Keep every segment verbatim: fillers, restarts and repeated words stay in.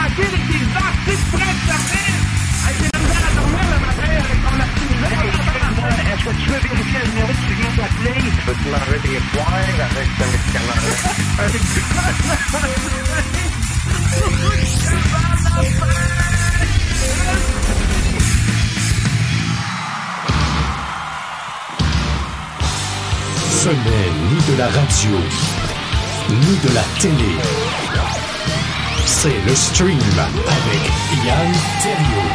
tranquille avec tes artistes prêts de sortir. Avec des misères à dormir le matin avec ton activité. Est-ce que tu veux vérifier le numéro que tu viens d'appeler? Peux-tu m'enlever des poires avec ton médicament? Ce n'est ni de la radio, ni de la télé. C'est le stream avec Yann Terriot.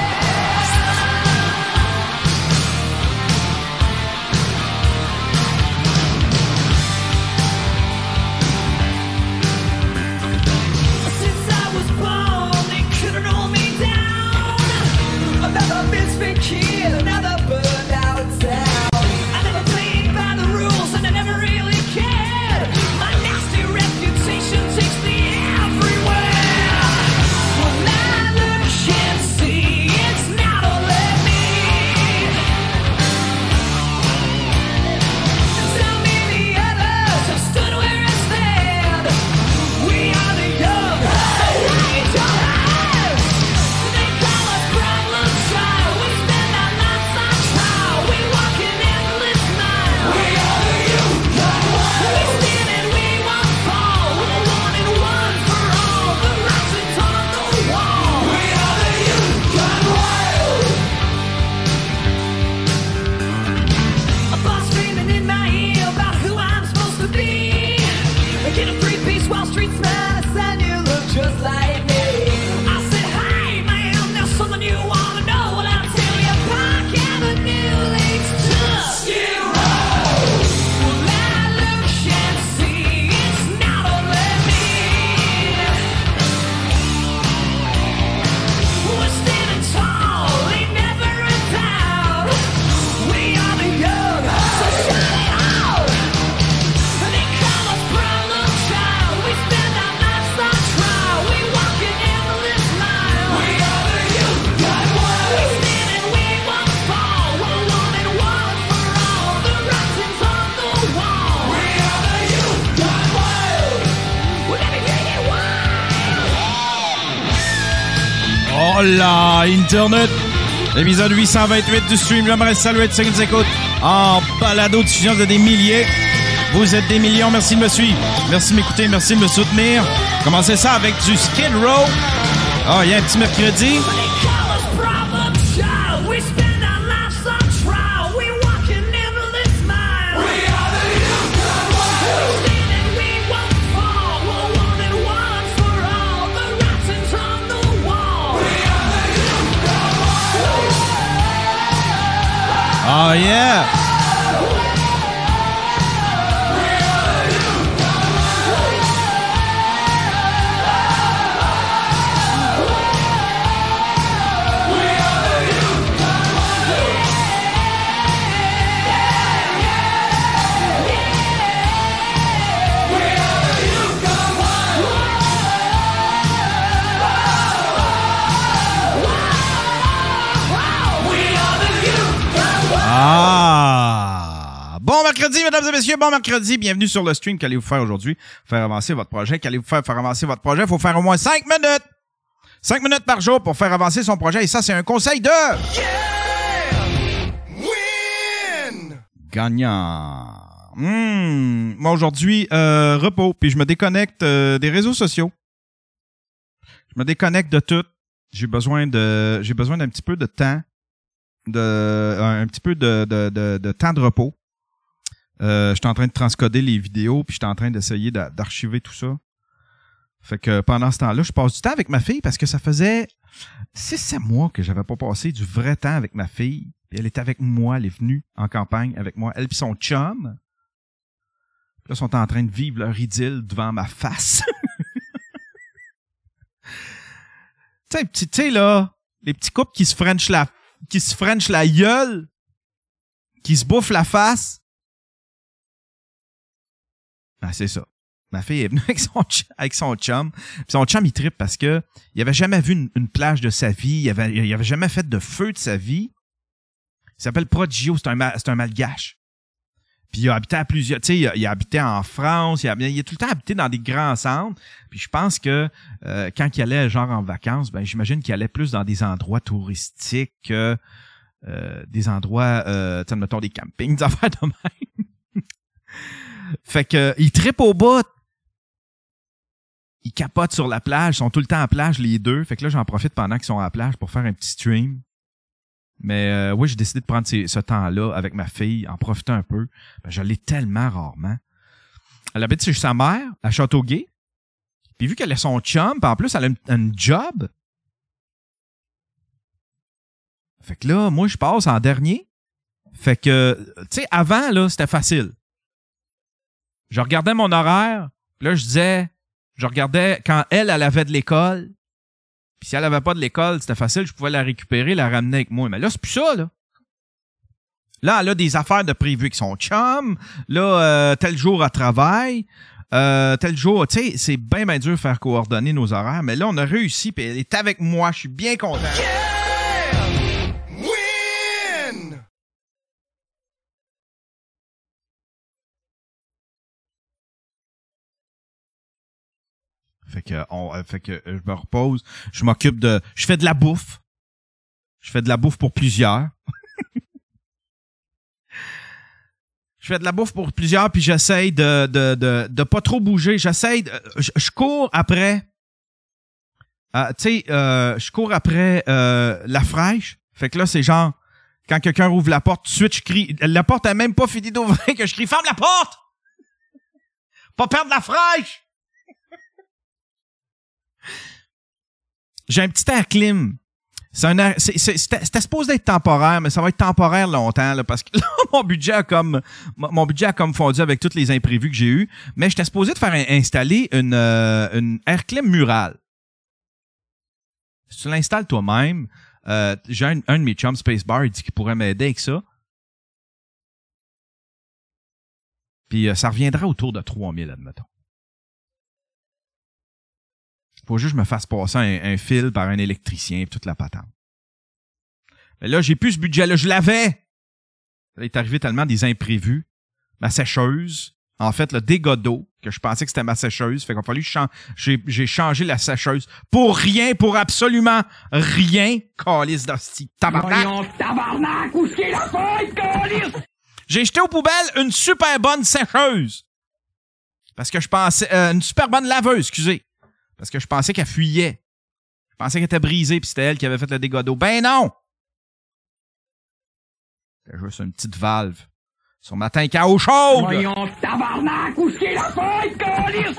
Hola, Internet! Épisode huit cent vingt-huit du stream. J'aimerais saluer tous ceux qui nous écoutent en balado-diffusion de des milliers. Vous êtes des millions. Merci de me suivre. Merci de m'écouter. Merci de me soutenir. Commencez ça avec du Skid Row. Ah, oh, il y a un petit mercredi. Oh yeah! Ah! Bon mercredi, mesdames et messieurs, bon mercredi. Bienvenue sur le stream qu'allez-vous faire aujourd'hui? Faire avancer votre projet. Qu'allez-vous faire faire avancer votre projet? Il faut faire au moins cinq minutes. cinq minutes par jour pour faire avancer son projet. Et ça, c'est un conseil de... Yeah! Win! Gagnant. Hum. Moi, aujourd'hui, euh, repos. Puis je me déconnecte euh, des réseaux sociaux. Je me déconnecte de tout. J'ai besoin de, j'ai besoin d'un petit peu de temps. de un petit peu de, de, de, de temps de repos. Euh, je suis en train de transcoder les vidéos, puis je suis en train d'essayer d'archiver tout ça. Fait que pendant ce temps-là, je passe du temps avec ma fille parce que ça faisait six sept mois que j'avais pas passé du vrai temps avec ma fille. Puis elle était avec moi, elle est venue en campagne avec moi, elle puis son chum. Puis là, ils sont en train de vivre leur idylle devant ma face. Tu sais, tu sais là, les petits couples qui se frenchent la qui se french la gueule, qui se bouffe la face. Ah, c'est ça. Ma fille est venue avec son, ch- avec son chum. Puis son chum, il trippe parce que il avait jamais vu une, une plage de sa vie. Il avait, il avait jamais fait de feu de sa vie. Il s'appelle Prodigio. C'est un, ma- c'est un malgache. Puis il a habité à plusieurs... Tu sais, il, a- il a habité en France, il a, il a tout le temps habité dans des grands centres. Puis je pense que euh, quand il allait genre en vacances, ben j'imagine qu'il allait plus dans des endroits touristiques que euh, des endroits, euh, tu sais, mettons des campings, des affaires de même. Fait que il trippe au bout. Ils capotent sur la plage, ils sont tout le temps à la plage les deux. Fait que là, j'en profite pendant qu'ils sont à la plage pour faire un petit stream. Mais euh, oui, j'ai décidé de prendre ces- ce temps-là avec ma fille, en profiter un peu. Ben, je l'ai tellement rarement. Elle habite chez sa mère, à Châteauguay. Puis vu qu'elle a son chum, puis en plus, elle a une, une job. Fait que là, moi, je passe en dernier. Fait que, tu sais, avant, là, c'était facile. Je regardais mon horaire, puis là, je disais, je regardais quand elle, elle avait de l'école. Puis si elle avait pas de l'école, c'était facile, je pouvais la récupérer, la ramener avec moi. Mais là, c'est plus ça, là. Là, elle a des affaires de prévues avec son chum. Là, euh, tel jour, elle travaille. Euh, tel jour, tu sais, c'est bien, bien dur de faire coordonner nos horaires. Mais là, on a réussi, puis elle est avec moi. Je suis bien content. Win! Fait que, on, euh, fait que euh, je me repose. Je m'occupe de... Je fais de la bouffe. Je fais de la bouffe pour plusieurs. Je fais de la bouffe pour plusieurs, puis j'essaye de de de de pas trop bouger. J'essaye... de- Je, je cours après... Euh, tu sais, euh, je cours après euh, la fraîche. Fait que là, c'est genre... Quand quelqu'un ouvre la porte, tout de suite, je crie... La porte a même pas fini d'ouvrir que je crie « Ferme la porte! Pas perdre la fraîche! » J'ai un petit air clim. C'est un air, c'est, c'est, c'était, c'était supposé être temporaire, mais ça va être temporaire longtemps, là, parce que là, mon budget a comme, mon budget a comme fondu avec tous les imprévus que j'ai eus. Mais j'étais supposé de faire un- installer une, euh, une air clim murale. Si tu l'installes toi-même, euh, j'ai un, un de mes chums, Spacebar, il dit qu'il pourrait m'aider avec ça. Puis euh, ça reviendra autour de trois mille, admettons. Faut juste que je me fasse passer un, un fil par un électricien et toute la patente. Mais là, j'ai plus ce budget-là. Je l'avais. Là, il est arrivé tellement des imprévus. Ma sécheuse, en fait, le dégât d'eau, que je pensais que c'était ma sécheuse. Fait qu'il a fallu que je change, j'ai, j'ai changé la sécheuse. Pour rien, pour absolument rien. Calice d'hostie. Tabarnak. Voyons, tabarnak, où est la feuille, câlisse? J'ai jeté aux poubelles une super bonne sécheuse. Parce que je pensais... Euh, une super bonne laveuse, excusez. Parce que je pensais qu'elle fuyait. Je pensais qu'elle était brisée puis c'était elle qui avait fait le dégât d'eau. Ben non! C'était juste une petite valve sur ma tank à eau chaude. Voyons, tabarnak, où est la feuille, câlisse?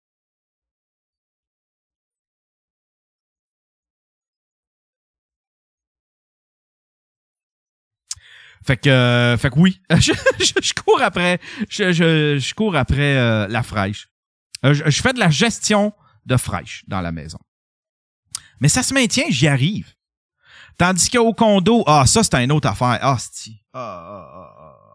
Fait que, euh, fait que oui, je, je, je cours après, je, je, je cours après euh, la fraîche. Euh, je, je fais de la gestion de fraîche dans la maison. Mais ça se maintient, j'y arrive. Tandis qu'au condo, ah, ça, c'est une autre affaire. Ah, c'est... Ah, ah, ah, ah.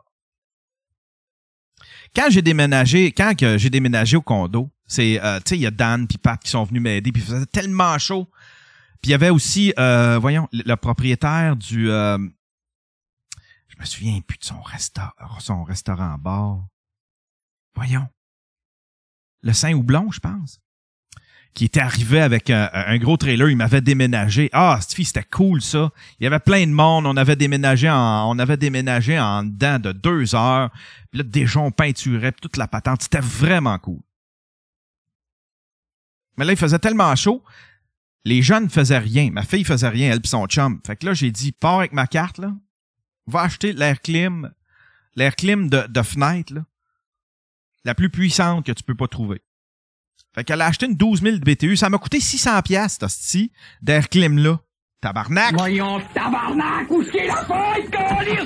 Quand j'ai déménagé, quand que j'ai déménagé au condo, c'est, euh, tu sais, il y a Dan puis Pat qui sont venus m'aider, puis il faisait tellement chaud. Puis il y avait aussi, euh, voyons, le, le propriétaire du... Euh, je me souviens plus de son, resta- son restaurant-bar. Voyons. Le Saint-Houblon, je pense. Qui était arrivé avec un, un gros trailer. Il m'avait déménagé. Ah, cette fille, c'était cool, ça. Il y avait plein de monde. On avait déménagé en, on avait déménagé en dedans de deux heures. Puis là, déjà, on peinturait puis toute la patente. C'était vraiment cool. Mais là, il faisait tellement chaud. Les jeunes faisaient rien. Ma fille faisait rien, elle pis son chum. Fait que là, j'ai dit, pars avec ma carte, là. Va acheter l'air clim, l'air clim de, de fenêtre, là. La plus puissante que tu peux pas trouver. Fait qu'elle a acheté une douze mille de B T U. Ça m'a coûté six cents piastres, ce d'air clim-là. Tabarnak! Voyons, tabarnak, où est la feuille, câlisse?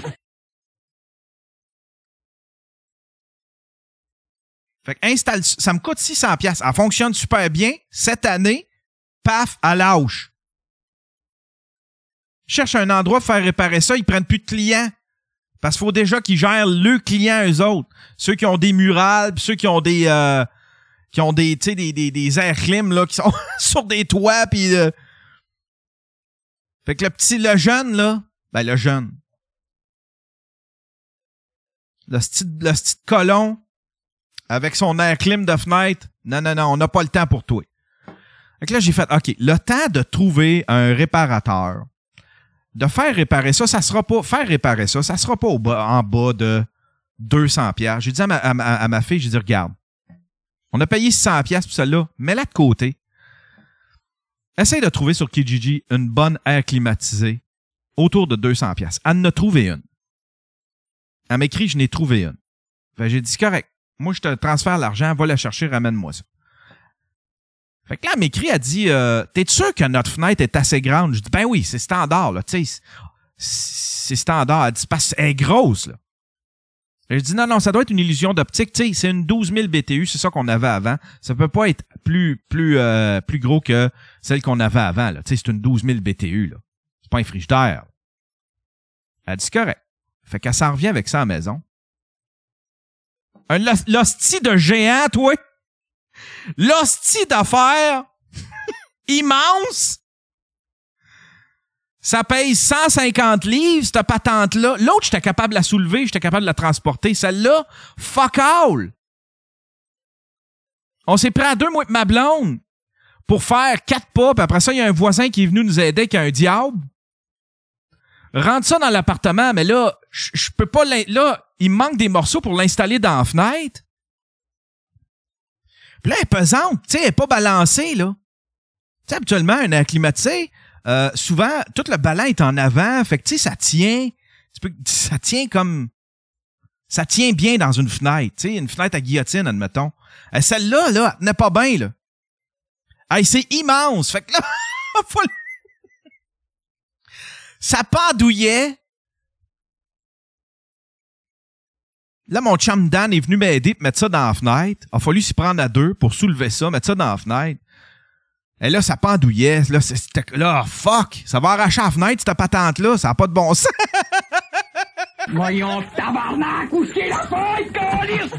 Fait que installe, ça me coûte six cents piastres. Elle fonctionne super bien. Cette année, paf, à lâche. Cherche un endroit pour faire réparer ça, ils prennent plus de clients. Parce qu'il faut déjà qu'ils gèrent le client eux autres. Ceux qui ont des murales, pis ceux qui ont des euh, qui ont des, tu sais, des, des, des air clim là, qui sont sur des toits, pis euh... Fait que le petit, le jeune, là, ben le jeune. le petit, le petit colon, avec son air clim de fenêtre. Non, non, non, on n'a pas le temps pour toi. Fait que là, j'ai fait, OK, le temps de trouver un réparateur, de faire réparer ça, ça sera pas, faire réparer ça, ça sera pas au bas, en bas de deux cents piastres. J'ai dit à ma, à, ma, à ma fille, j'ai dit, regarde, on a payé six cents piastres pour celle-là, mets-la de côté. Essaye de trouver sur Kijiji une bonne air climatisée autour de deux cents piastres. Elle en a trouvé une. Elle m'écrit, je n'ai trouvé une. Fait, j'ai dit, correct. Moi, je te transfère l'argent, va la chercher, ramène-moi ça. Fait que là, elle m'écrit, elle dit, euh, t'es sûr que notre fenêtre est assez grande? Je dis, ben oui, c'est standard, là, tu sais, c'est standard. Elle dit, parce qu'elle est grosse, là. Et je dis, non, non, ça doit être une illusion d'optique, tu sais, c'est une douze mille B T U, c'est ça qu'on avait avant. Ça peut pas être plus, plus, euh, plus gros que celle qu'on avait avant, là. Tu sais, c'est une douze mille B T U, là. C'est pas un frigidaire. Elle dit, c'est correct. Fait qu'elle s'en revient avec ça à la maison. Un l'hostie de géant, toi. L'hostie d'affaires immense. Ça pèse cent cinquante livres, cette patente-là. L'autre, j'étais capable de la soulever, j'étais capable de la transporter. Celle-là, fuck all. On s'est pris à deux, moi et ma blonde, pour faire quatre pas, puis après ça, il y a un voisin qui est venu nous aider, qui a un diable. Rentre ça dans l'appartement, mais là, je peux pas... Là, il me manque des morceaux pour l'installer dans la fenêtre. Puis là, elle est pesante, tu sais, elle est pas balancée, là. Tu sais, habituellement, un air climatisé, euh, souvent, tout le ballon est en avant, fait que, tu sais, ça tient, ça tient comme... Ça tient bien dans une fenêtre, tu sais, une fenêtre à guillotine, admettons. Et celle-là, là, elle tenait pas bien, là. Hey, c'est immense, fait que là, faut le... Ça pendouillait. Là, mon chum Dan est venu m'aider pour mettre ça dans la fenêtre. Il a fallu s'y prendre à deux pour soulever ça, mettre ça dans la fenêtre. Et là, ça pendouillait. Là, c'était, là, fuck! Ça va arracher la fenêtre, cette patente-là. Ça n'a pas de bon sens. Voyons, tabarnak, où est la feuille, câlisse?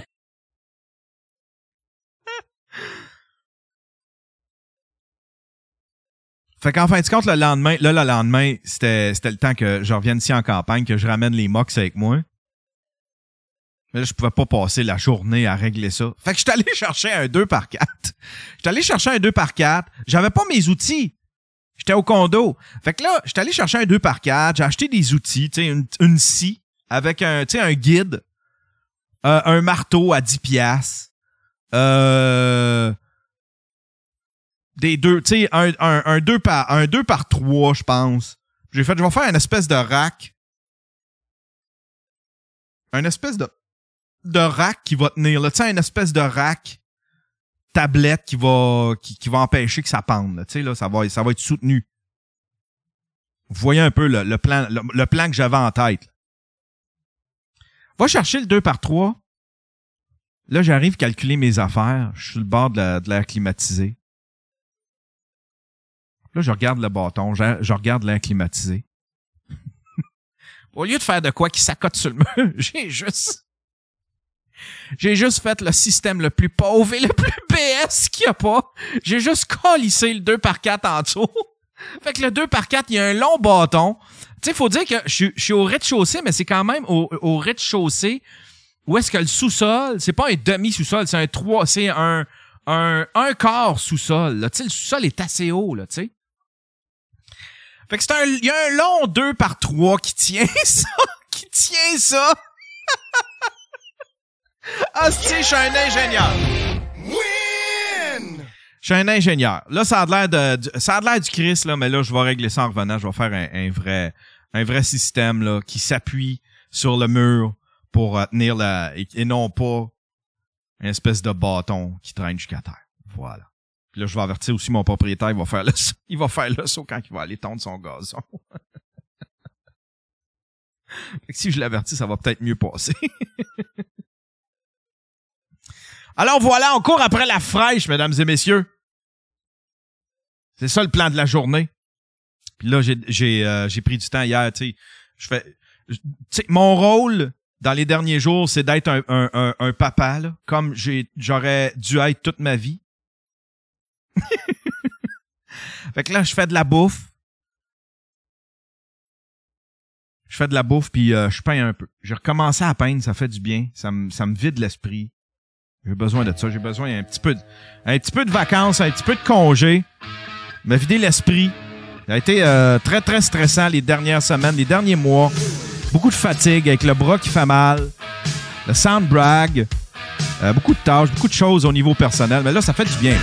Fait qu'en fin de compte, le lendemain, là, le lendemain, c'était, c'était le temps que je revienne ici en campagne, que je ramène les mox avec moi. Mais là, je pouvais pas passer la journée à régler ça. Fait que j'étais allé chercher un deux par quatre. J'étais allé chercher un deux par quatre. J'avais pas mes outils. J'étais au condo. Fait que là, j'étais allé chercher un deux par quatre. J'ai acheté des outils, tu sais, une, une scie avec un, tu sais, un guide, euh, un marteau à dix piastres, euh, des deux, tu sais, un, un, un deux par, un deux par trois, je pense. J'ai fait, je vais faire une espèce de rack. Une espèce de, de rack qui va tenir, là. Tu sais, une espèce de rack tablette qui va, qui, qui va empêcher que ça pende, là. Tu sais, là, ça va, ça va être soutenu. Vous voyez un peu le, le plan, le, le plan que j'avais en tête, là. Va chercher le deux par trois. Là, j'arrive à calculer mes affaires. Je suis sur le bord de, la, de l'air climatisé. Là, je regarde le bâton, je, je regarde l'air climatisé. Au lieu de faire de quoi qui s'accote sur le mur, j'ai juste... J'ai juste fait le système le plus pauvre et le plus B S qu'il n'y a pas. J'ai juste collissé le deux par quatre en dessous. Fait que le deux par quatre, il y a un long bâton. Tu sais, faut dire que je, je suis au rez-de-chaussée, mais c'est quand même au, au rez-de-chaussée où est-ce que le sous-sol, c'est pas un demi-sous-sol, c'est un trois, c'est un, un, un quart sous-sol, là. Tu sais, le sous-sol est assez haut, là, tu sais. Fait que c'est un, il y a un long deux par trois qui tient ça, qui tient ça. Ah, si, je suis un ingénieur. Win! Je suis un ingénieur. Là, ça a l'air de, ça a l'air du Christ, là, mais là, je vais régler ça en revenant. Je vais faire un, un vrai, un vrai système, là, qui s'appuie sur le mur pour euh, tenir la, et, et non pas une espèce de bâton qui traîne jusqu'à terre. Voilà. Puis là, je vais avertir aussi mon propriétaire, il va faire le saut. Il va faire le saut quand il va aller tondre son gazon. Fait que si je l'avertis, ça va peut-être mieux passer. Alors voilà, on court après la fraîche, mesdames et messieurs. C'est ça le plan de la journée. Puis là, j'ai j'ai euh, j'ai pris du temps hier, tu sais. Je fais, tu sais, mon rôle dans les derniers jours, c'est d'être un un un, un papa, là, comme j'ai j'aurais dû être toute ma vie. Fait que là, je fais de la bouffe. Je fais de la bouffe, puis euh, je peins un peu. J'ai recommencé à peindre, ça fait du bien. Ça me, ça me vide l'esprit. J'ai besoin de ça. J'ai besoin un petit peu de, un petit peu de vacances, un petit peu de congé. Me vider l'esprit. Ça a été euh, très, très stressant les dernières semaines, les derniers mois. Beaucoup de fatigue avec le bras qui fait mal. Le sound brag. Euh, beaucoup de tâches, beaucoup de choses au niveau personnel. Mais là, ça fait du bien. Là.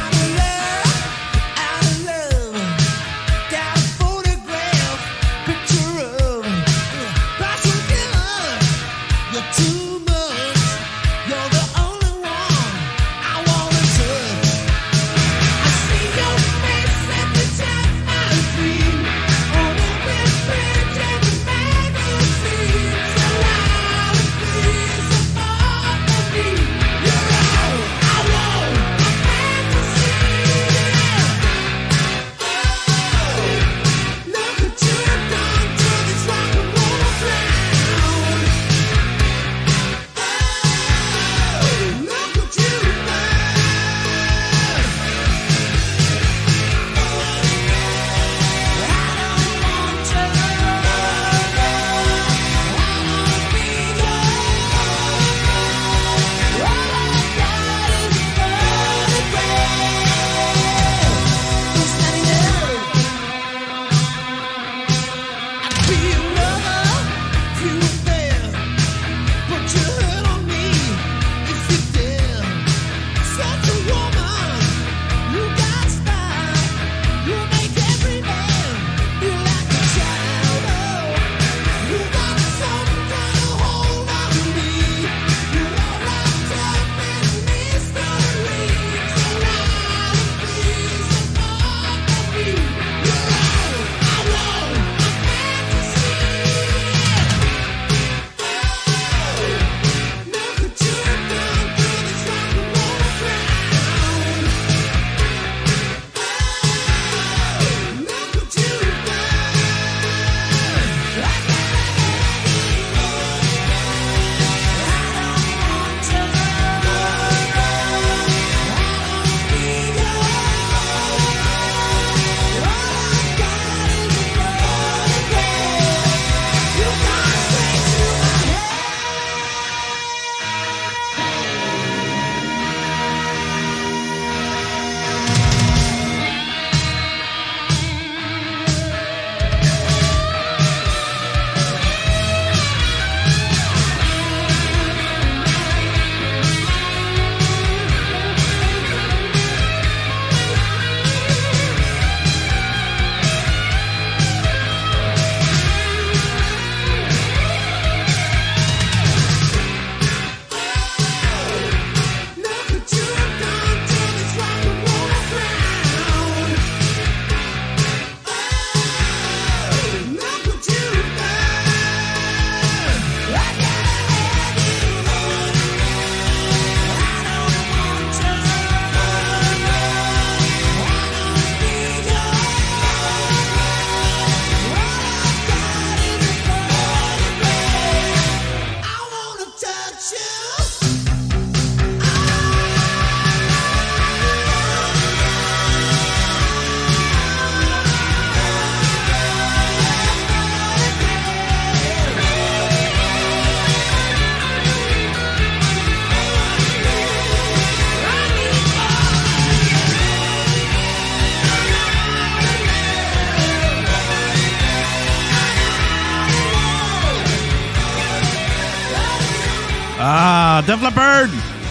Ah, Def Leppard!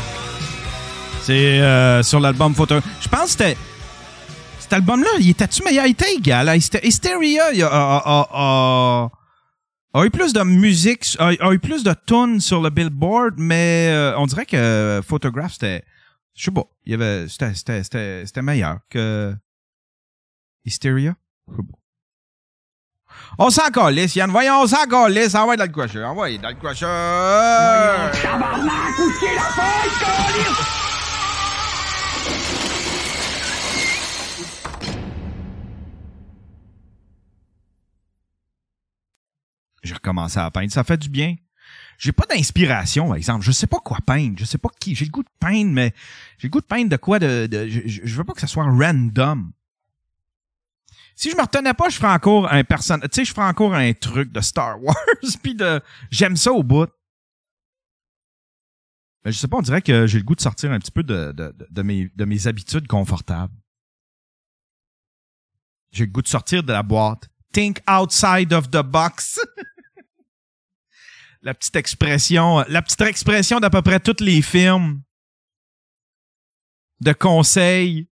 C'est euh, sur l'album Photo. Je pense que c'était. Cet album-là, il était-tu meilleur? Il était égal. Hein? Hysteria il a, a, a, a, a eu plus de musique, a, a eu plus de tunes sur le Billboard, mais euh, on dirait que Photograph, c'était. Je sais pas. Il y avait. C'était, c'était, c'était, c'était meilleur que Hysteria. Je sais pas. On s'en calisse, Yann. Voyons, on s'en calisse. Envoie dans le crusher. Envoie dans le crusher. Tabarnak, où c'est la feuille, calisse? J'ai recommencé à peindre. Ça fait du bien. J'ai pas d'inspiration, par exemple. Je sais pas quoi peindre. Je sais pas qui. J'ai le goût de peindre, mais j'ai le goût de peindre de quoi de... de je, je veux pas que ça soit random. Si je me retenais pas, je ferais encore un personnage. Tu sais, je ferais encore un truc de Star Wars. Puis de. J'aime ça au bout. Mais je sais pas, on dirait que j'ai le goût de sortir un petit peu de, de, de, de, mes, de mes habitudes confortables. J'ai le goût de sortir de la boîte. Think outside of the box. La petite expression, la petite expression d'à peu près tous les films de conseils.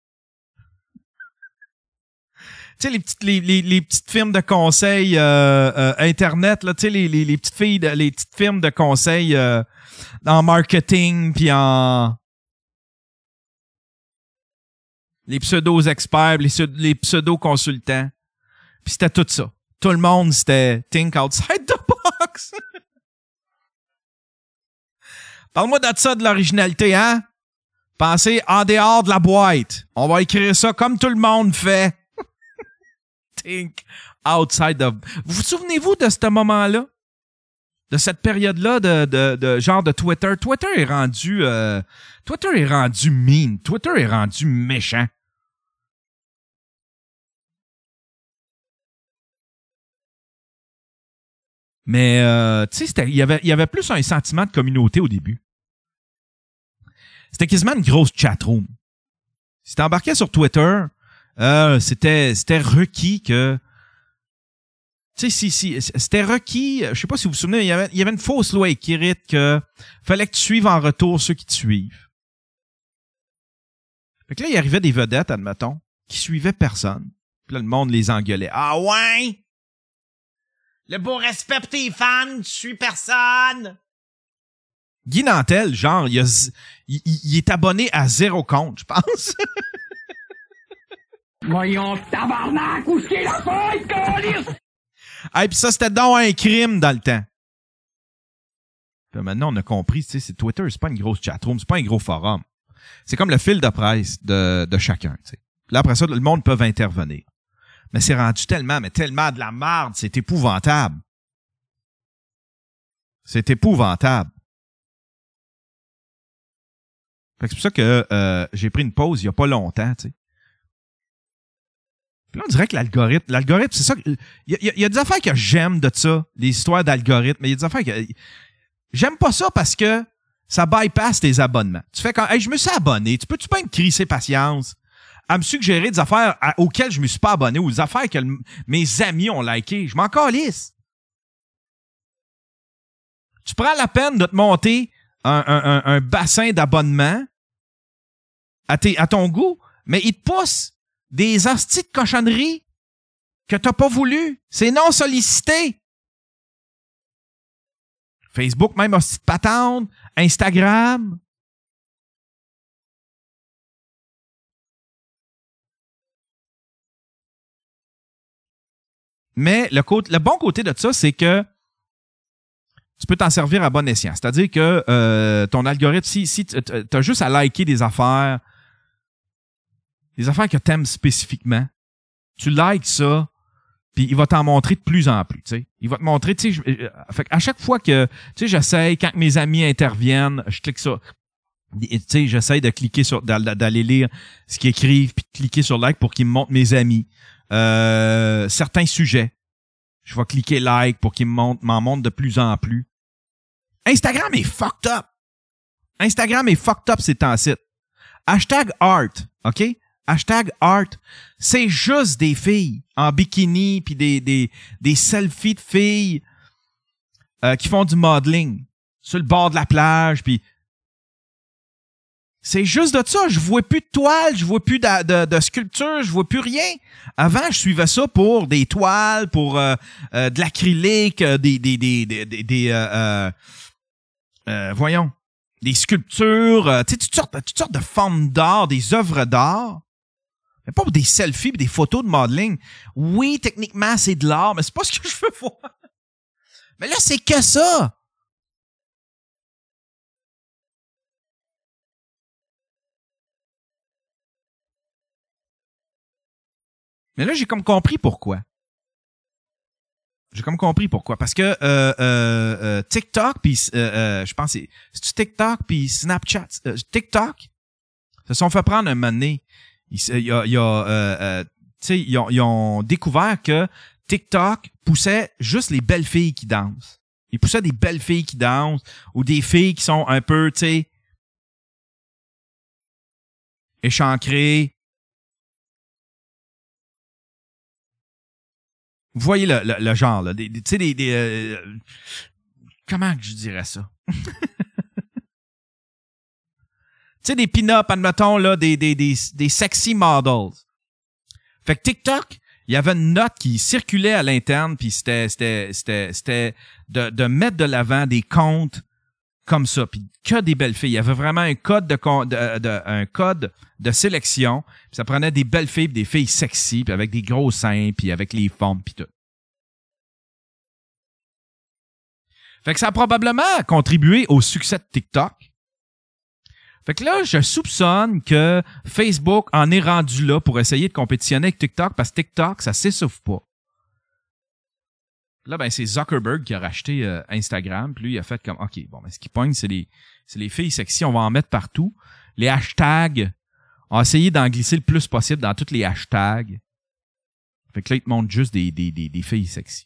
Tu sais, les petites, les, les, les petites films de conseils euh, euh, Internet, là, tu sais, les, les, les petites filles, de, les petites films de conseils euh, en marketing, puis en... Les pseudo-experts, les, les pseudo-consultants. Puis c'était tout ça. Tout le monde, c'était « think outside the box ». Parle-moi de ça, de l'originalité, hein? Pensez en dehors de la boîte. On va écrire ça comme tout le monde fait. Think outside the... Vous vous souvenez-vous de ce moment-là? De cette période-là de, de, de genre de Twitter? Twitter est rendu... Euh, Twitter est rendu mean. Twitter est rendu méchant. Mais, euh, tu sais, il y avait, il y avait plus un sentiment de communauté au début. C'était quasiment une grosse chatroom. Si t'embarquais sur Twitter, euh, c'était, c'était requis que, tu sais, si, si, c'était requis, je sais pas si vous vous souvenez, il y avait, il y avait une fausse loi écrite que fallait que tu suives en retour ceux qui te suivent. Fait que là, il arrivait des vedettes, admettons, qui suivaient personne. Puis là, le monde les engueulait. Ah ouais? Le beau respect pour tes fans, tu suis personne. Guy Nantel, genre, il, a, il, il est abonné à zéro compte, je pense. Voyons, tabarnak, où est la feuille, câlisse? Ah, puis ça, c'était donc un crime dans le temps. Puis maintenant, on a compris, tu sais, c'est Twitter, c'est pas une grosse chatroom, c'est pas un gros forum. C'est comme le fil de presse de, de chacun, tu sais. Là, après ça, le monde peut intervenir. Mais c'est rendu tellement, mais tellement de la merde, c'est épouvantable. C'est épouvantable. Fait que c'est pour ça que euh, j'ai pris une pause il y a pas longtemps, tu sais. Puis là, on dirait que l'algorithme, l'algorithme, c'est ça. Il y, y, y a des affaires que j'aime de ça, des histoires d'algorithme, mais il y a des affaires que j'aime pas ça parce que ça bypass tes abonnements. Tu fais quand, hey, je me suis abonné, tu peux-tu pas me crisser patience à me suggérer des affaires à, auxquelles je me suis pas abonné ou des affaires que le, mes amis ont likées. Je m'en calisse. Tu prends la peine de te monter un, un, un, un bassin d'abonnement à, tes, à ton goût, mais il te pousse des hosties de cochonneries que t'as pas voulu. C'est non sollicité. Facebook, même hostie de patente. Instagram. Mais le, côté, le bon côté de ça, c'est que tu peux t'en servir à bon escient. C'est-à-dire que euh, ton algorithme, si, si tu as juste à liker des affaires, des affaires que tu aimes spécifiquement, tu likes ça, puis il va t'en montrer de plus en plus. T'sais. Il va te montrer, tu sais, euh, à chaque fois que tu sais, j'essaye, quand mes amis interviennent, je clique sur. Tu sais, j'essaye de cliquer sur, d'aller lire ce qu'ils écrivent, puis de cliquer sur like pour qu'ils me montrent mes amis. Euh, certains sujets. Je vais cliquer like pour qu'ils me montrent, m'en montrent de plus en plus. Instagram est fucked up. Instagram est fucked up ces temps-ci. Hashtag art, OK? Hashtag art. C'est juste des filles en bikini puis des, des, des selfies de filles euh, qui font du modeling sur le bord de la plage puis c'est juste de ça. Je vois plus de toiles, je vois plus de, de, de sculptures, je vois plus rien. Avant, je suivais ça pour des toiles, pour euh, euh, de l'acrylique, euh, des des des des, des, des euh, euh, euh, voyons, des sculptures, euh, tu sais, toutes sortes, toutes sortes de formes d'art, des œuvres d'art. Mais pas pour des selfies, des photos de modeling. Oui, techniquement, c'est de l'art, mais c'est pas ce que je veux voir. Mais là, c'est que ça. Mais là, j'ai comme compris pourquoi. J'ai comme compris pourquoi. Parce que euh, euh, euh, TikTok, puis euh, euh, je pense c'est c'est TikTok puis Snapchat. Euh, TikTok se sont fait prendre un moment donné. Il y a, il y a euh, euh, sais, ils ont, ils ont découvert que TikTok poussait juste les belles filles qui dansent. Ils poussaient des belles filles qui dansent ou des filles qui sont un peu, tu sais, échancrées. Vous voyez le, le, le genre, là. Tu sais, des... des euh, comment que je dirais ça? Tu sais, des pin-up, admettons, là, des, des, des, des sexy models. Fait que TikTok, il y avait une note qui circulait à l'interne, puis c'était, c'était, c'était, c'était de, de mettre de l'avant des comptes comme ça, puis que des belles filles. Il y avait vraiment un code de, de, de un code de sélection, puis ça prenait des belles filles, puis des filles sexy, puis avec des gros seins, puis avec les formes, puis tout. Fait que ça a probablement contribué au succès de TikTok. Fait que là, je soupçonne que Facebook en est rendu là pour essayer de compétitionner avec TikTok parce que TikTok, ça s'essouffle pas. Là, ben, c'est Zuckerberg qui a racheté euh, Instagram. Puis lui, il a fait comme, OK, bon, ben, ce qui pogne, c'est les, c'est les filles sexy. On va en mettre partout. Les hashtags, on va essayer d'en glisser le plus possible dans tous les hashtags. Fait que là, il te montre juste des, des, des, des filles sexy.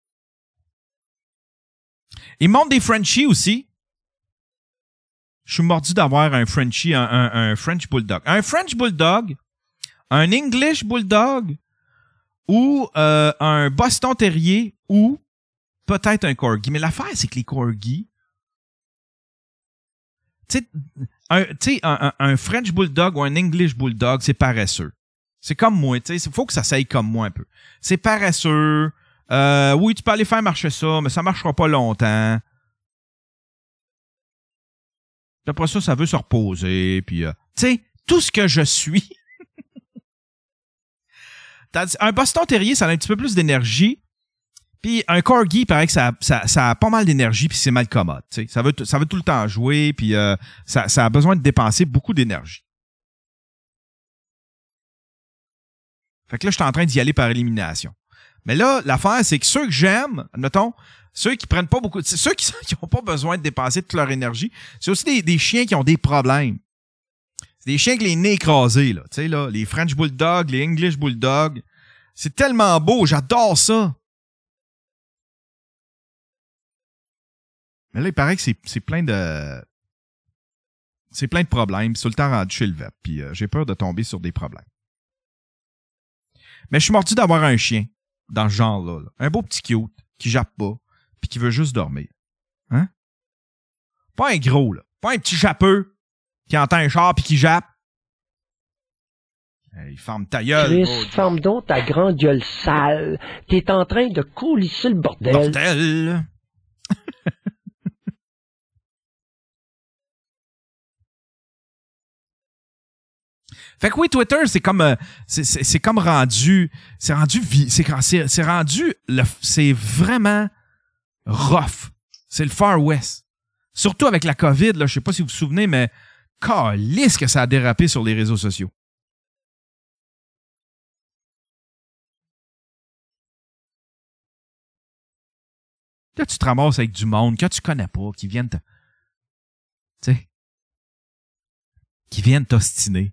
Il montre des Frenchies aussi. Je suis mordu d'avoir un Frenchie, un, un, un French Bulldog. Un French Bulldog, un English Bulldog ou euh, un Boston Terrier ou peut-être un Corgi. Mais l'affaire, c'est que les Corgis, tu sais, un, un, un French Bulldog ou un English Bulldog, c'est paresseux. C'est comme moi, tu sais, il faut que ça s'aille comme moi un peu. C'est paresseux. Euh, oui, tu peux aller faire marcher ça, mais ça marchera pas longtemps. Après ça, ça veut se reposer. Puis, euh, tu sais, tout ce que je suis. Un Boston Terrier, ça a un petit peu plus d'énergie. Puis un Corgi, il paraît que ça, ça, ça a pas mal d'énergie, puis c'est mal commode. Tu sais, ça veut, ça veut tout le temps jouer, puis euh, ça, ça a besoin de dépenser beaucoup d'énergie. Fait que là, je suis en train d'y aller par élimination. Mais là, l'affaire, c'est que ceux que j'aime, admettons, ceux qui prennent pas beaucoup, ceux qui n'ont pas besoin de dépenser toute leur énergie, c'est aussi des, des chiens qui ont des problèmes. C'est des chiens avec les nez écrasés, là. Tu sais, là, les French Bulldogs, les English Bulldogs. C'est tellement beau, j'adore ça. Mais là, il paraît que c'est, c'est plein de... C'est plein de problèmes. C'est tout le temps rendu chez le vet. Puis euh, j'ai peur de tomber sur des problèmes. Mais je suis mordu d'avoir un chien dans ce genre-là. Là. Un beau petit cute qui jappe pas puis qui veut juste dormir. Hein? Pas un gros, là. Pas un petit jappeux qui entend un char puis qui jappe. Hey, ferme ta gueule. Chris, oh, ferme donc ta grande gueule sale. T'es en train de coulisser le bordel. Bordel. Fait que oui, Twitter, c'est comme euh, c'est, c'est, c'est comme rendu c'est rendu c'est c'est, c'est rendu le, c'est vraiment rough. C'est le Far West. Surtout avec la COVID, là, je sais pas si vous vous souvenez, mais calisse que ça a dérapé sur les réseaux sociaux. Là, tu te ramasses avec du monde que tu connais pas, qui viennent te... Tu sais, qui viennent t'ostiner.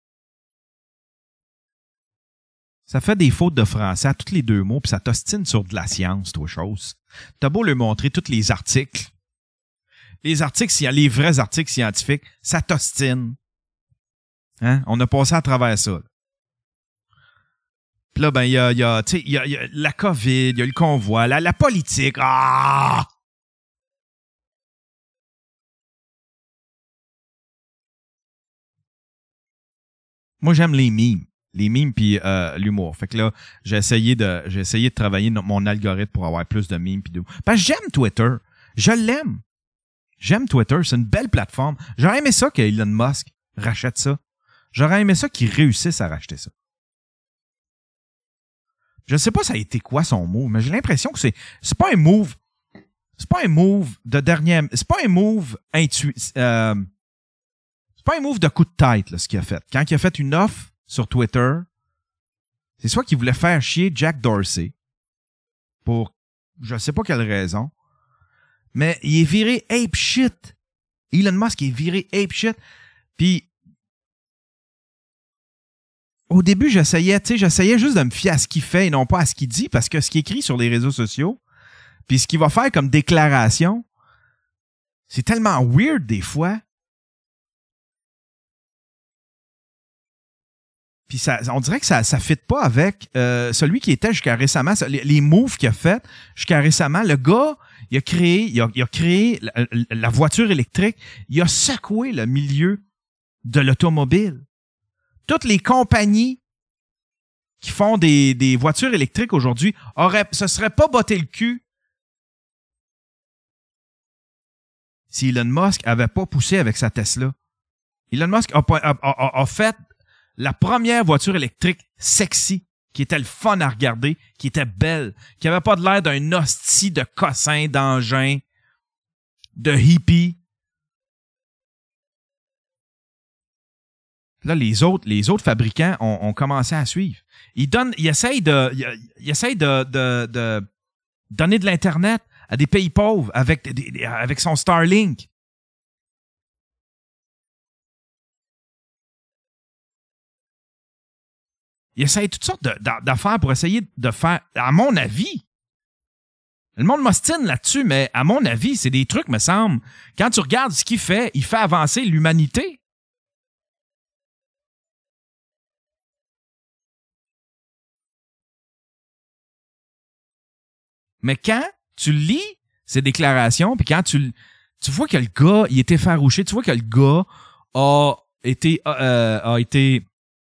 Ça fait des fautes de français à tous les deux mots, puis ça t'ostine sur de la science, toi, chose. T'as beau lui montrer tous les articles. Les articles, les vrais articles scientifiques, ça t'ostine. Hein? On a passé à travers ça. Là. Puis là, ben, il y a, y a, tu sais, il y a, y a la COVID, il y a le convoi, la, la politique. Ah! Moi, j'aime les mimes. Les mimes puis euh, l'humour. Fait que là, j'ai essayé de j'ai essayé de travailler no- mon algorithme pour avoir plus de mimes puis d'humour. Parce que j'aime Twitter. Je l'aime. J'aime Twitter. C'est une belle plateforme. J'aurais aimé ça qu'Elon Musk rachète ça. J'aurais aimé ça qu'il réussisse à racheter ça. Je sais pas ça a été quoi son move, mais j'ai l'impression que c'est c'est pas un move c'est pas un move de dernière c'est pas un move intu euh, c'est pas un move de coup de tête là, ce qu'il a fait. Quand il a fait une offre sur Twitter, c'est soit qu'il voulait faire chier Jack Dorsey pour je sais pas quelle raison, mais il est viré ape shit. Elon Musk est viré ape shit. Puis au début, j'essayais, tu sais, j'essayais juste de me fier à ce qu'il fait et non pas à ce qu'il dit, parce que ce qu'il écrit sur les réseaux sociaux, puis ce qu'il va faire comme déclaration, c'est tellement weird des fois. Puis ça, on dirait que ça ça fit pas avec euh, celui qui était jusqu'à récemment, les, les moves qu'il a fait jusqu'à récemment. Le gars, il a créé, il a, il a créé la, la voiture électrique, il a secoué le milieu de l'automobile. Toutes les compagnies qui font des, des voitures électriques aujourd'hui auraient, se seraient pas botté le cul si Elon Musk avait pas poussé avec sa Tesla. Elon Musk a, a, a, a fait la première voiture électrique sexy, qui était le fun à regarder, qui était belle, qui avait pas de l'air d'un hostie de cossin, d'engin, de hippie. Là, les autres, les autres fabricants ont, ont commencé à suivre. Ils donnent, ils essayent de, ils, ils essayent de, de, de donner de l'Internet à des pays pauvres avec, des, avec son Starlink. Il essaie toutes sortes de, d'affaires pour essayer de faire, à mon avis, le monde m'ostine là-dessus, mais à mon avis, c'est des trucs, me semble. Quand tu regardes ce qu'il fait, il fait avancer l'humanité. Mais quand tu lis ses déclarations, puis quand tu, tu vois que le gars, il était effarouché, tu vois que le gars a été, euh, a été...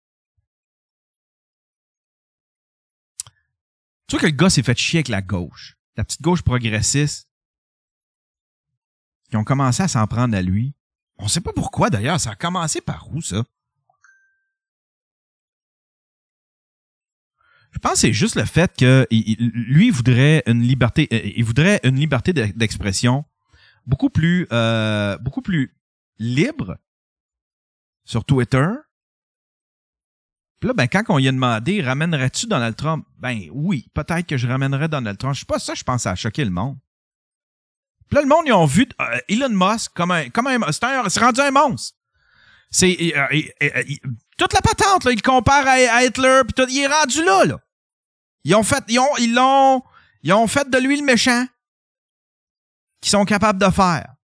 Tu vois que le gars s'est fait chier avec la gauche, la petite gauche progressiste. Ils ont commencé à s'en prendre à lui. On sait pas pourquoi d'ailleurs, ça a commencé par où ça? Je pense que c'est juste le fait que il, lui il voudrait une liberté, il voudrait une liberté d'expression beaucoup plus, euh, beaucoup plus libre sur Twitter. Puis là, ben, quand on lui a demandé, ramènerais-tu Donald Trump? Ben oui, peut-être que je ramènerais Donald Trump. Je sais pas ça, je pense que ça a choqué le monde. Puis là, le monde, ils ont vu euh, Elon Musk comme un, comme un, c'est un, c'est rendu un monstre. C'est, euh, euh, euh, euh, toute la patente, là, il compare à, à Hitler, puis tout, il est rendu là, là. Ils ont fait, ils ont, ils l'ont, ils ont fait de lui le méchant qu'ils sont capables de faire.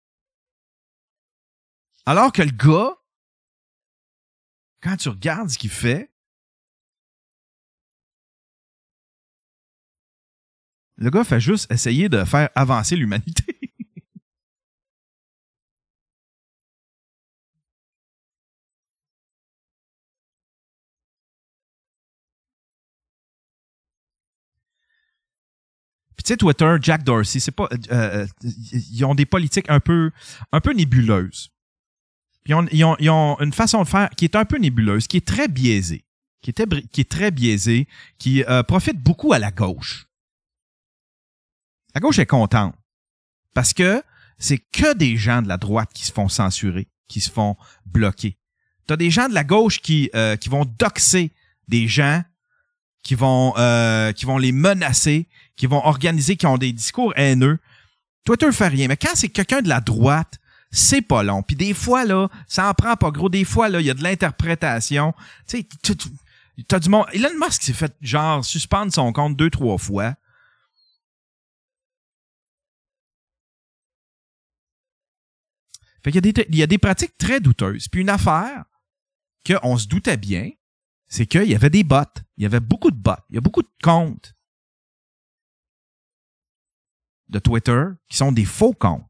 Alors que le gars, quand tu regardes ce qu'il fait, le gars fait juste essayer de faire avancer l'humanité. Puis tu sais, Twitter, Jack Dorsey, c'est pas, euh, ils ont des politiques un peu, un peu nébuleuses. Ils ont, ils, ont, ils ont une façon de faire qui est un peu nébuleuse, qui est très biaisée, qui, était, qui est très biaisée, qui euh, profite beaucoup à la gauche. La gauche est contente parce que c'est que des gens de la droite qui se font censurer, qui se font bloquer. T'as des gens de la gauche qui euh, qui vont doxer des gens, qui vont euh, qui vont les menacer, qui vont organiser, qui ont des discours haineux. Twitter fait rien, mais quand c'est quelqu'un de la droite, c'est pas long. Puis des fois, là, ça en prend pas gros. Des fois, là, il y a de l'interprétation. Tu sais, t'as du monde. Elon Musk s'est fait, genre, suspendre son compte deux, trois fois. Fait qu'il y a des, il y a des pratiques très douteuses. Puis une affaire qu'on se doutait bien, c'est qu'il y avait des bots. Il y avait beaucoup de bots. Il y a beaucoup de comptes de Twitter qui sont des faux comptes.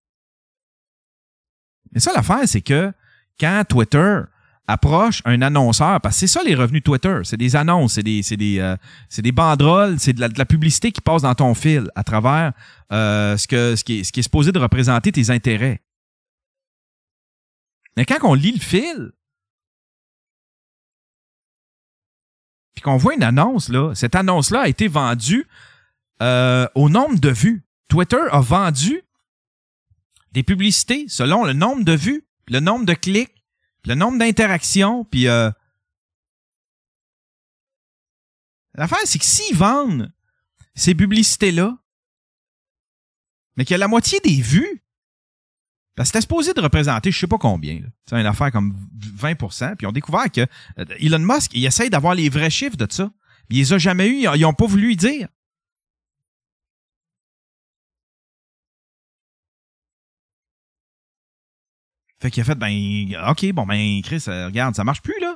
Mais ça, l'affaire, c'est que quand Twitter approche un annonceur, parce que c'est ça les revenus Twitter, c'est des annonces, c'est des, c'est des, euh, c'est des banderoles, c'est de la, de la publicité qui passe dans ton fil à travers euh, ce que, ce qui est, ce qui est supposé de représenter tes intérêts. Mais quand on lit le fil, puis qu'on voit une annonce là, cette annonce-là a été vendue euh, au nombre de vues. Twitter a vendu des publicités selon le nombre de vues, le nombre de clics, le nombre d'interactions, puis euh... l'affaire, c'est que s'ils vendent ces publicités-là, mais qu'il y a la moitié des vues Parce que c'était supposé de représenter je sais pas combien. C'est une affaire comme vingt pour cent. Puis ils ont découvert que euh, Elon Musk, il essaye d'avoir les vrais chiffres de ça. Mais il les a jamais eu. Ils n'ont pas voulu y dire. Fait qu'il a fait, ben, OK, bon, ben, Chris, euh, regarde, ça marche plus, là.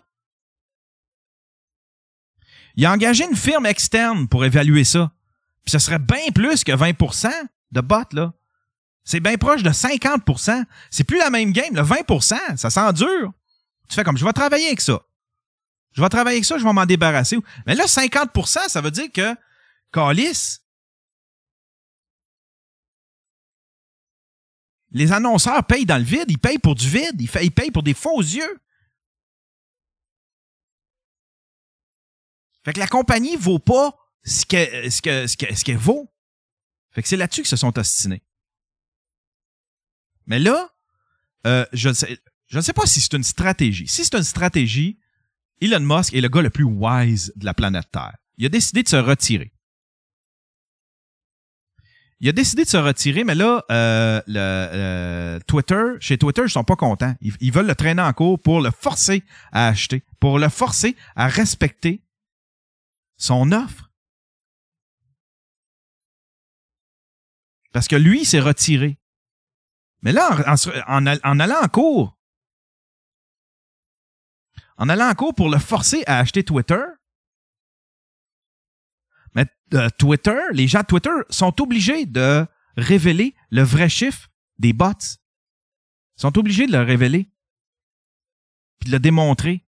Il a engagé une firme externe pour évaluer ça. Puis ce serait bien plus que vingt pour cent de bots, là. C'est bien proche de cinquante pour cent. C'est plus la même game. Le vingt pour cent, ça s'endure. Tu fais comme, je vais travailler avec ça. Je vais travailler avec ça, je vais m'en débarrasser. Mais là, cinquante pour cent, ça veut dire que, câlisse, les annonceurs payent dans le vide. Ils payent pour du vide. Ils, ils payent pour des faux yeux. Fait que la compagnie vaut pas ce qu'elle, ce que, ce que, ce qu'elle vaut. Fait que c'est là-dessus qu'ils se sont ostinés. Mais là, euh, je ne sais, je ne sais pas si c'est une stratégie. Si c'est une stratégie, Elon Musk est le gars le plus wise de la planète Terre. Il a décidé de se retirer. Il a décidé de se retirer, mais là, euh, le, euh, Twitter, chez Twitter, ils sont pas contents. Ils, ils veulent le traîner en cours pour le forcer à acheter, pour le forcer à respecter son offre. Parce que lui, il s'est retiré. Mais là, en, en, en allant en cours, en allant en cours pour le forcer à acheter Twitter, mais euh, Twitter, les gens de Twitter sont obligés de révéler le vrai chiffre des bots. Ils sont obligés de le révéler. Puis de le démontrer.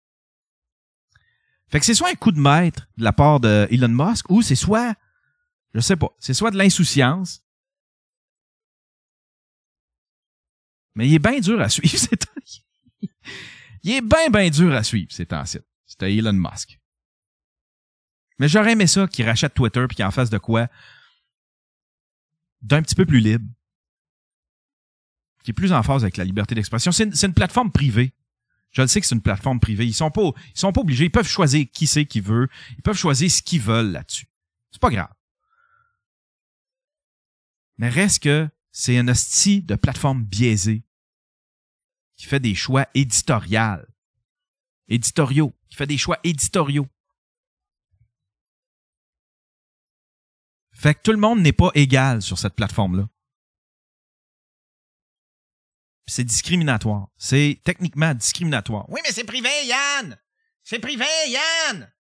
Fait que c'est soit un coup de maître de la part de Elon Musk, ou c'est soit, je sais pas, c'est soit de l'insouciance. Mais il est bien dur à suivre, c'est temps. Il est bien, bien dur à suivre, ces temps-ci. C'était Elon Musk. Mais j'aurais aimé ça qu'il rachète Twitter puis qu'il en fasse de quoi d'un petit peu plus libre. Qui est plus en phase avec la liberté d'expression. C'est une, c'est une plateforme privée. Je le sais que c'est une plateforme privée. Ils sont pas, ils sont pas obligés. Ils peuvent choisir qui c'est qu'ils veulent. Ils peuvent choisir ce qu'ils veulent là-dessus. C'est pas grave. Mais reste que c'est un hostie de plateforme biaisée qui fait des choix éditoriaux. Éditoriaux. Qui fait des choix éditoriaux. Fait que tout le monde n'est pas égal sur cette plateforme-là. C'est discriminatoire. C'est techniquement discriminatoire. Oui, mais c'est privé, Yann! C'est privé, Yann!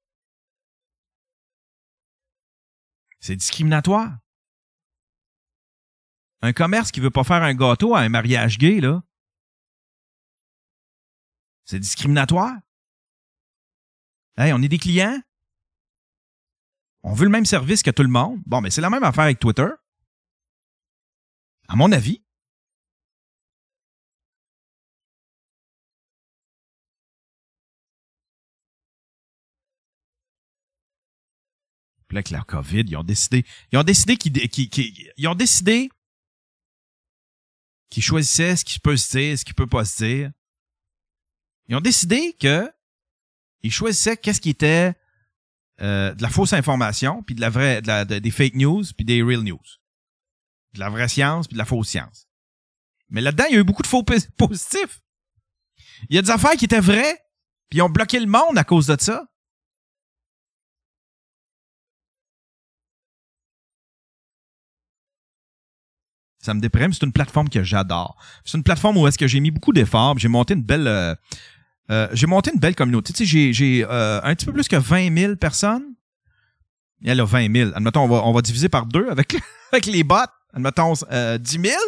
C'est discriminatoire. Un commerce qui veut pas faire un gâteau à un mariage gay, là, c'est discriminatoire. Hey, on est des clients. On veut le même service que tout le monde. Bon, mais c'est la même affaire avec Twitter. À mon avis. Puis là, avec la COVID, ils ont décidé, ils ont décidé qu'ils, qu'ils, qu'ils, ils ont décidé qu'ils choisissaient ce qui peut se dire, ce qui peut pas se dire. Ils ont décidé que ils choisissaient qu'est-ce qui était euh, de la fausse information, puis de la vraie, de la, de, des fake news, puis des real news. De la vraie science, puis de la fausse science. Mais là-dedans, il y a eu beaucoup de faux positifs. Il y a des affaires qui étaient vraies, puis ils ont bloqué le monde à cause de ça. Ça me déprime. C'est une plateforme que j'adore. C'est une plateforme où est-ce que j'ai mis beaucoup d'efforts. J'ai monté une belle, euh, euh, j'ai monté une belle communauté. Tu sais, j'ai, j'ai euh, un petit peu plus que vingt mille personnes. Elle a vingt mille. Admettons, on va, on va diviser par deux avec, avec les bots. Admettons, euh, dix mille.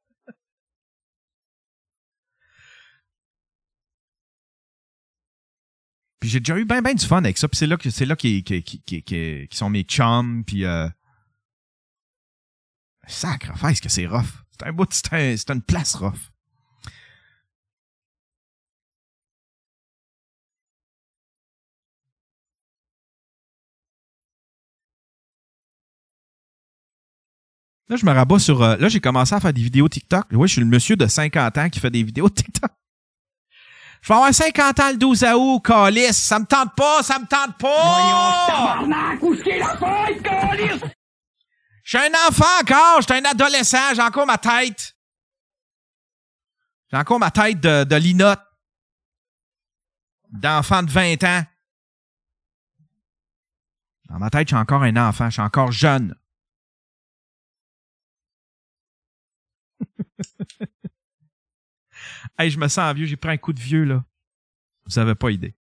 Puis j'ai déjà eu ben ben du fun avec ça. Puis c'est là que c'est là qui qui qui qui, qui, qui sont mes chums. Puis euh, sacrifice que c'est rough. C'est un bout, c'est, un, c'est une place rough. Là, je me rabats sur... Euh, là, j'ai commencé à faire des vidéos TikTok. Oui, je suis le monsieur de cinquante ans qui fait des vidéos TikTok. Je vais avoir cinquante ans le douze août, calice. Ça me tente pas, ça me tente pas! Tabarnak, où est-ce qu'il est la fête, câlisse? Je suis un enfant encore, je suis un adolescent, j'ai encore ma tête. J'ai encore ma tête de, de linotte. D'enfant de vingt ans. Dans ma tête, je suis encore un enfant. Je suis encore jeune. Hey, je me sens vieux. J'ai pris un coup de vieux, là. Vous n'avez pas idée.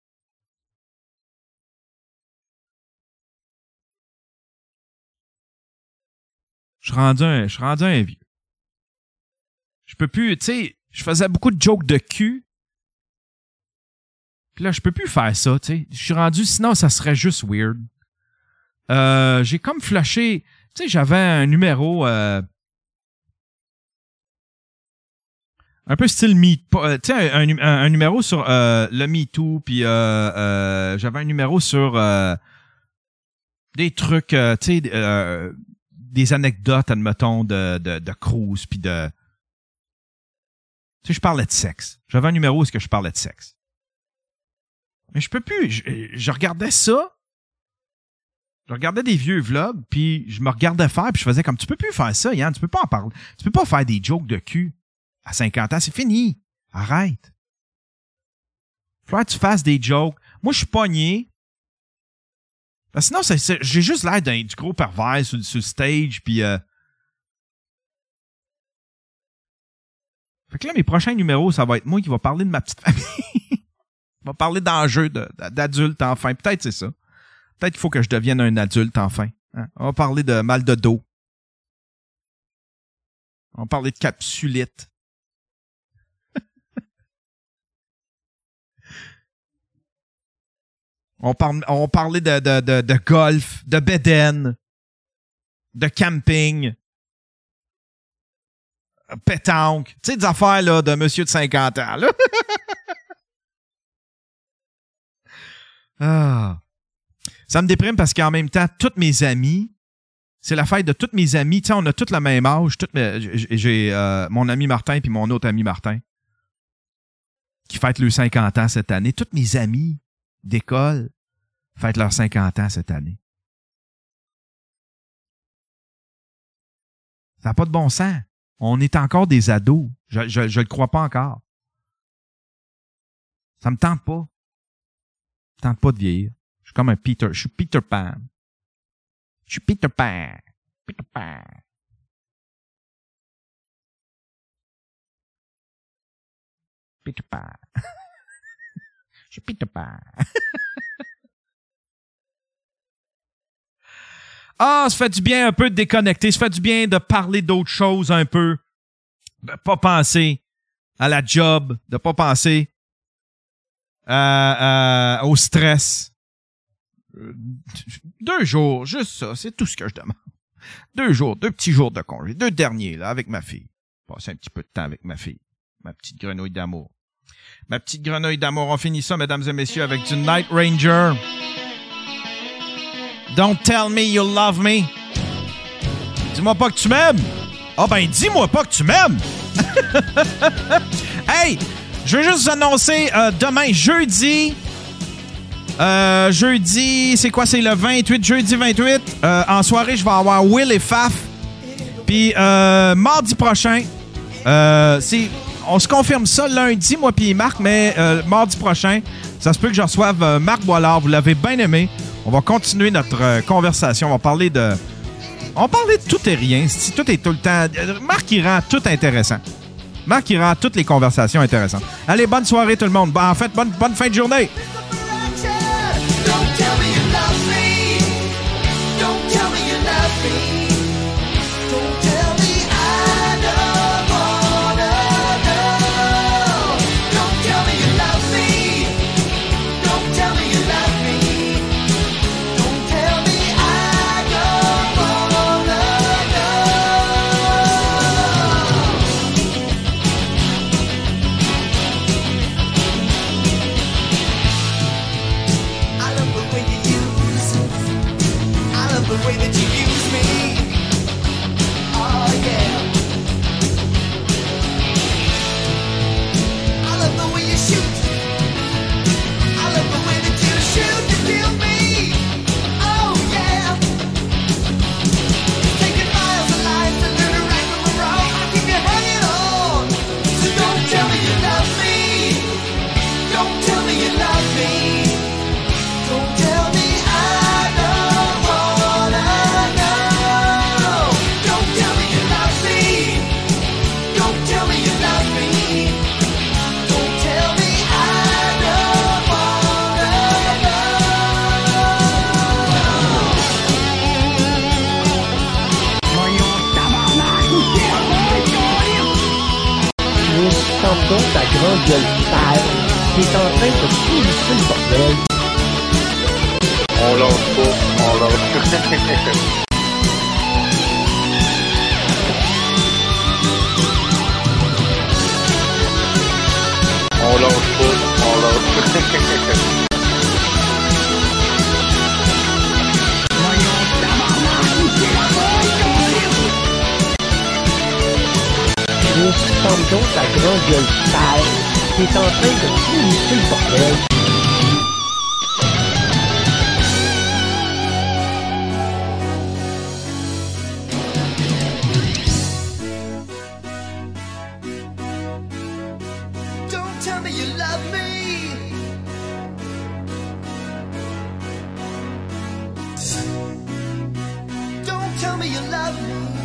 Je suis rendu un, je suis rendu un vieux. Je peux plus, tu sais, je faisais beaucoup de jokes de cul. Puis là, je peux plus faire ça, tu sais. Je suis rendu, sinon, ça serait juste weird. Euh, j'ai comme flashé, tu sais, j'avais un numéro, euh, un peu style Me, euh, tu sais, un, un, un numéro sur euh, le Me Too, puis euh, euh, j'avais un numéro sur euh, des trucs, euh, tu sais, euh, des anecdotes, admettons, de, de, de cruise, puis de... Tu sais, je parlais de sexe. J'avais un numéro où est-ce que je parlais de sexe. Mais je peux plus. Je, je regardais ça. Je regardais des vieux vlogs, puis je me regardais faire, puis je faisais comme, tu peux plus faire ça, Yann. Tu peux pas en parler. Tu peux pas faire des jokes de cul à cinquante ans. C'est fini. Arrête. Faut que tu fasses des jokes. Moi, je suis pogné. Parce que sinon, c'est, c'est, j'ai juste l'air d'un du gros pervers sur, sur le stage, puis... Euh... Fait que là, mes prochains numéros, ça va être moi qui va parler de ma petite famille. Je vais parler d'enjeux de, d'adulte enfin. Peut-être c'est ça. Peut-être qu'il faut que je devienne un adulte enfin. Hein? On va parler de mal de dos. On va parler de capsulite. On, par, on parlait de, de, de, de golf, de bédaine, de camping, pétanque. Tu sais, des affaires là, de monsieur de cinquante ans. Là. Ah. Ça me déprime parce qu'en même temps, toutes mes amis, c'est la fête de toutes mes amis. Tu sais, on a tous le même âge. Toutes mes, j'ai j'ai euh, mon ami Martin puis mon autre ami Martin qui fêtent leurs cinquante ans cette année. Toutes mes amis d'école fêtent leurs cinquante ans cette année. Ça n'a pas de bon sens. On est encore des ados. Je, je, je le crois pas encore. Ça me tente pas. Ça me tente pas de vieillir. Je suis comme un Peter. Je suis Peter Pan. Je suis Peter Pan. Peter Pan. Peter Pan. Je suis Peter Pan. Ah, ça fait du bien un peu de déconnecter. Ça fait du bien de parler d'autres choses un peu. De pas penser à la job. De pas penser à, à, au stress. Deux jours, juste ça. C'est tout ce que je demande. Deux jours, deux petits jours de congé. Deux derniers, là, avec ma fille. Passer un petit peu de temps avec ma fille. Ma petite grenouille d'amour. Ma petite grenouille d'amour. On finit ça, mesdames et messieurs, avec du Night Ranger. Don't tell me you love me. Dis-moi pas que tu m'aimes. Ah ben, dis-moi pas que tu m'aimes. Hey, je veux juste vous annoncer euh, demain, jeudi. Euh, jeudi, c'est quoi? C'est le vingt-huit, jeudi vingt-huit. Euh, en soirée, je vais avoir Will et Faf. Puis euh, mardi prochain, euh, c'est, on se confirme ça lundi, moi puis Marc, mais euh, mardi prochain, ça se peut que je reçoive euh, Marc Boilard. Vous l'avez bien aimé. On va continuer notre euh, conversation. On va parler de... On va parler de tout et rien. Si tout est tout le temps... Marc, il rend tout intéressant. Marc, il rend toutes les conversations intéressantes. Allez, bonne soirée tout le monde. En fait, bonne, bonne fin de journée. Tell me gueule sale. T'es en train de coulisser le bordel. On lâche pas, on lâche pas. On lâche pas, on lâche pas. Chris, ferme donc ta grande gueule sale. T'es en train de coulisser le bordel. Don't tell me you love me. Don't tell me you love me.